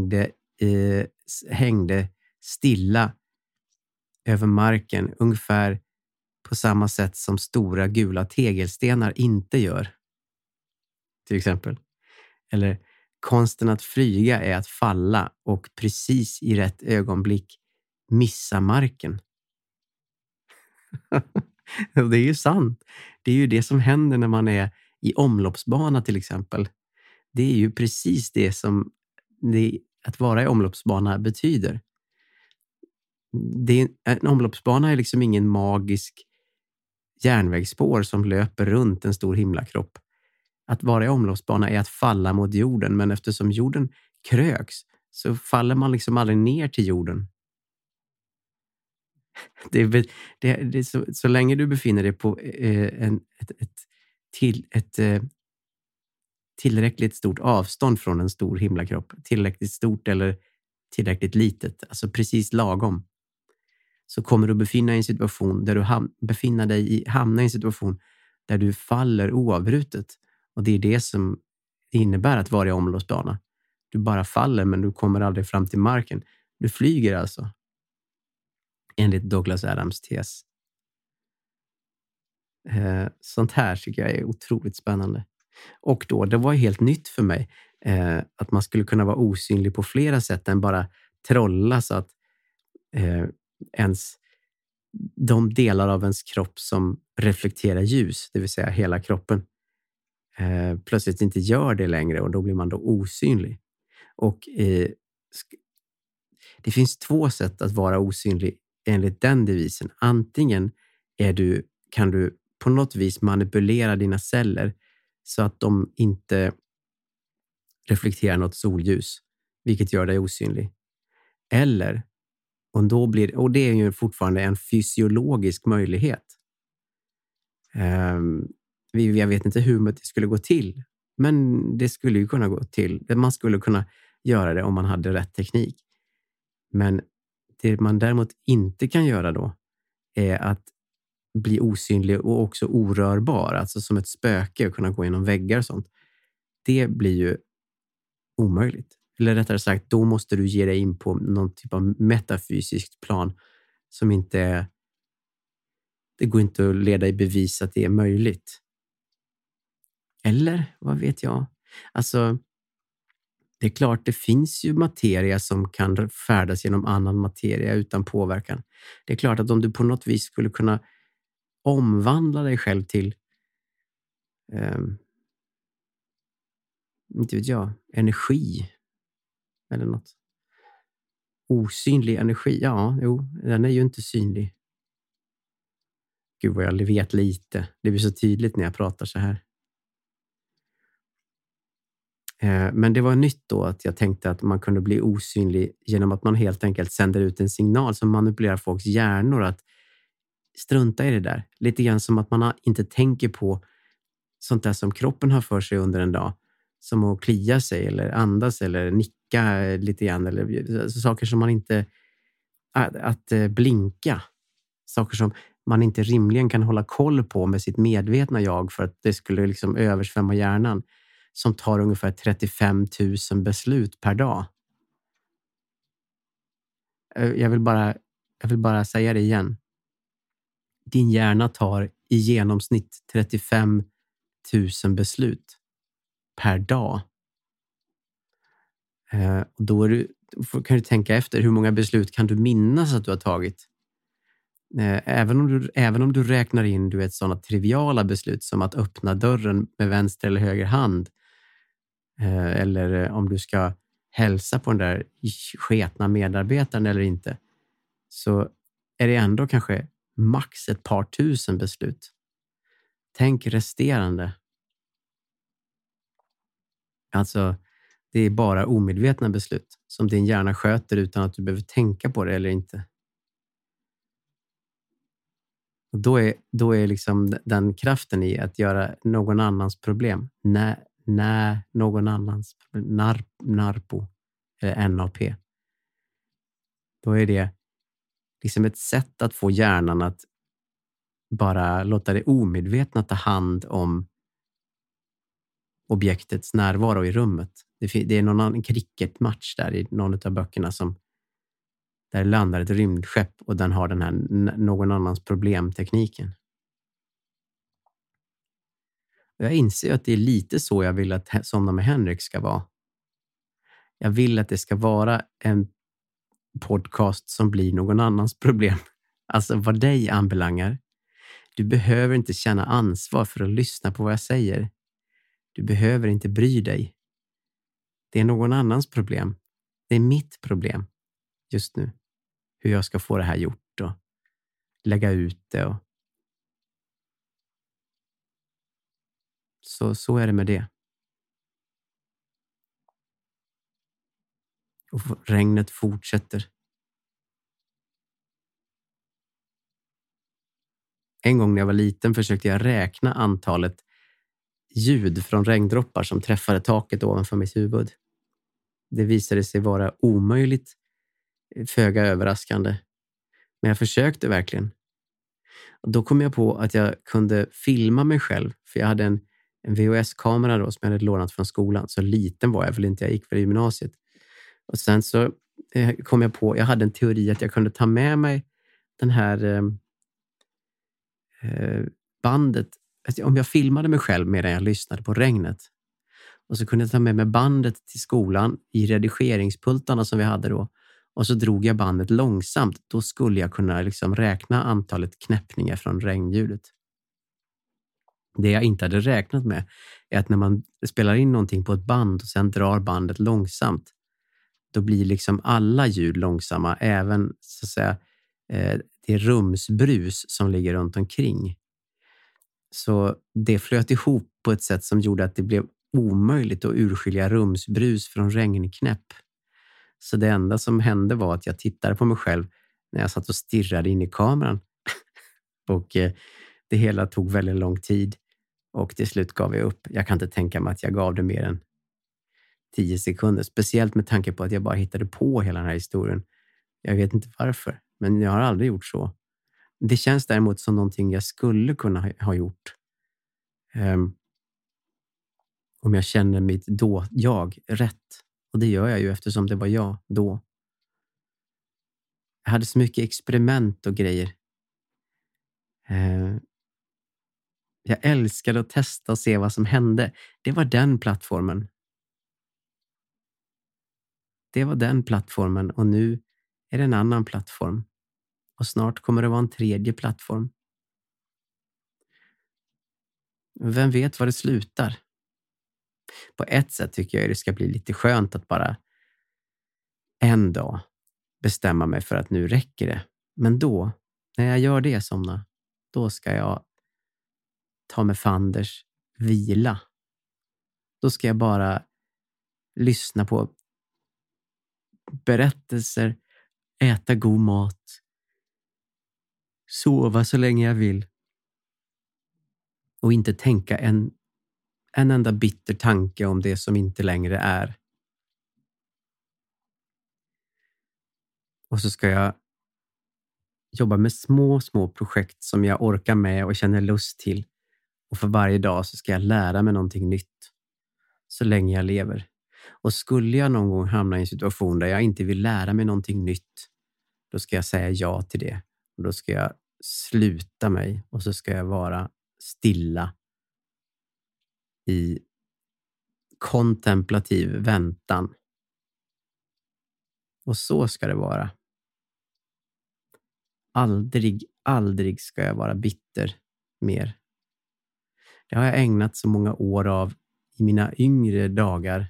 hängde stilla över marken ungefär på samma sätt som stora gula tegelstenar inte gör. Till exempel. Eller konsten att flyga är att falla och precis i rätt ögonblick missa marken. Det är ju sant. Det är ju det som händer när man är i omloppsbana till exempel. Det är ju precis det som att vara i omloppsbana betyder. En omloppsbana är liksom ingen magisk järnvägsspår som löper runt en stor himlakropp. Att vara i omloppsbana är att falla mot jorden, men eftersom jorden kröks så faller man liksom aldrig ner till jorden. Så länge du befinner dig på ett tillräckligt stort avstånd från en stor himlakropp, tillräckligt stort eller tillräckligt litet, alltså precis lagom, så kommer du befinna dig i en situation där du hamnar i en situation där du faller oavbrutet. Och det är det som innebär att vara i omloppsbana. Du bara faller, men du kommer aldrig fram till marken. Du flyger alltså. Enligt Douglas Adams tes. Sånt här tycker jag är otroligt spännande. Och då, det var helt nytt för mig att man skulle kunna vara osynlig på flera sätt än bara trolla så att de delar av ens kropp som reflekterar ljus, det vill säga hela kroppen, plötsligt inte gör det längre, och då blir man då osynlig. Och det finns 2 sätt att vara osynlig enligt den devisen. Antingen kan du på något vis manipulera dina celler så att de inte reflekterar något solljus, vilket gör dig osynlig. Eller, och det är ju fortfarande en fysiologisk möjlighet. Jag vet inte hur det skulle gå till, men det skulle ju kunna gå till. Man skulle kunna göra det om man hade rätt teknik. Men det man däremot inte kan göra då är att bli osynlig och också orörbar, alltså som ett spöke och kunna gå genom väggar och sånt. Det blir ju omöjligt. Eller rättare sagt, då måste du ge dig in på någon typ av metafysiskt plan som inte är... Det går inte att leda i bevis att det är möjligt. Eller, vad vet jag? Alltså, Det är klart, det finns ju materia som kan färdas genom annan materia utan påverkan. Det är klart att om du på något vis skulle kunna omvandla dig själv till inte vet jag, energi eller något. Osynlig energi, ja, jo, den är ju inte synlig. Gud vad jag vet lite. Det blir så tydligt när jag pratar så här. Men det var nytt då att jag tänkte att man kunde bli osynlig genom att man helt enkelt sänder ut en signal som manipulerar folks hjärnor att strunta i det där. Lite grann som att man inte tänker på sånt där som kroppen har för sig under en dag. Som att klia sig eller andas eller nicka lite grann. Eller saker som man inte... Att blinka. Saker som man inte rimligen kan hålla koll på med sitt medvetna jag för att det skulle liksom översvämma hjärnan. Som tar ungefär 35 000 beslut per dag. Jag vill bara säga det igen. Din hjärna tar i genomsnitt 35 000 beslut per dag. Och då kan du tänka efter hur många beslut kan du minnas att du har tagit. Även om du räknar in sådana triviala beslut som att öppna dörren med vänster eller höger hand. Eller om du ska hälsa på den där sketna medarbetaren eller inte. Så är det ändå kanske max ett par tusen beslut. Tänk resterande. Alltså, det är bara omedvetna beslut som din hjärna sköter utan att du behöver tänka på det eller inte. Och då är liksom den kraften i att göra någon annans problem. När någon annans narpo eller NAP. Då är det liksom ett sätt att få hjärnan att bara låta det omedvetna ta hand om objektets närvaro i rummet. Det är någon cricketmatch där i någon av böckerna som där landar ett rymdskepp och den har den här någon annans problemtekniken. Jag inser att det är lite så jag vill att Somna med Henrik ska vara. Jag vill att det ska vara en podcast som blir någon annans problem. Alltså vad dig anbelangar. Du behöver inte känna ansvar för att lyssna på vad jag säger. Du behöver inte bry dig. Det är någon annans problem. Det är mitt problem just nu. Hur jag ska få det här gjort och lägga ut det. Och... Så är det med det. Och regnet fortsätter. En gång när jag var liten försökte jag räkna antalet ljud från regndroppar som träffade taket ovanför mitt huvud. Det visade sig vara omöjligt, föga överraskande. Men jag försökte verkligen. Och då kom jag på att jag kunde filma mig själv. För jag hade en VHS-kamera då som jag hade lånat från skolan. Så liten var jag väl inte, jag gick väl i gymnasiet. Och sen så kom jag på, jag hade en teori att jag kunde ta med mig den här bandet. Alltså, om jag filmade mig själv medan jag lyssnade på regnet. Och så kunde jag ta med mig bandet till skolan i redigeringspultarna som vi hade då. Och så drog jag bandet långsamt. Då skulle jag kunna liksom räkna antalet knäppningar från regnljudet. Det jag inte hade räknat med är att när man spelar in någonting på ett band och sen drar bandet långsamt. Då blir liksom alla ljud långsamma. Även så att säga det rumsbrus som ligger runt omkring. Så det flöt ihop på ett sätt som gjorde att det blev omöjligt att urskilja rumsbrus från regnknäpp. Så det enda som hände var att jag tittade på mig själv när jag satt och stirrade in i kameran. Och det hela tog väldigt lång tid. Och till slut gav jag upp. Jag kan inte tänka mig att jag gav det mer än 10 sekunder. Speciellt med tanke på att jag bara hittade på hela den här historien. Jag vet inte varför. Men jag har aldrig gjort så. Det känns däremot som någonting jag skulle kunna ha gjort. Om jag känner mitt jag rätt. Och det gör jag ju eftersom det var jag då. Jag hade så mycket experiment och grejer. Jag älskade att testa och se vad som hände. Det var den plattformen. det var den plattformen och nu är det en annan plattform. Och snart kommer det vara en tredje plattform. Vem vet var det slutar? På ett sätt tycker jag det ska bli lite skönt att bara en dag bestämma mig för att nu räcker det. Men då, när jag gör det, somna, då ska jag ta med fanders vila. Då ska jag bara lyssna på berättelser, äta god mat, sova så länge jag vill och inte tänka en enda bitter tanke om det som inte längre är. Och så ska jag jobba med små projekt som jag orkar med och känner lust till. Och för varje dag så ska jag lära mig någonting nytt så länge jag lever. Och skulle jag någon gång hamna i en situation där jag inte vill lära mig någonting nytt, då ska jag säga ja till det. Och då ska jag sluta mig och så ska jag vara stilla i kontemplativ väntan. Och så ska det vara. Aldrig ska jag vara bitter mer. Det har jag ägnat så många år av i mina yngre dagar.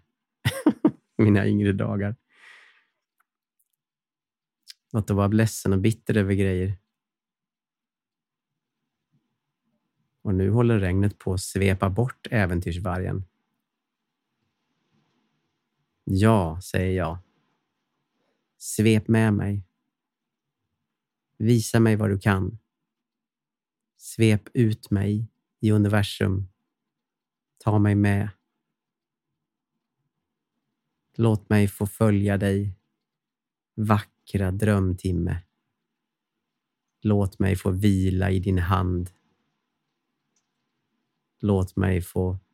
Att vara ledsen och bitter över grejer. Och nu håller regnet på att svepa bort äventyrsvargen. Ja, säger jag. Svep med mig. Visa mig vad du kan. Svep ut mig i universum. Ta mig med. Låt mig få följa dig. Vackra drömtimme. Låt mig få vila i din hand. Låt mig få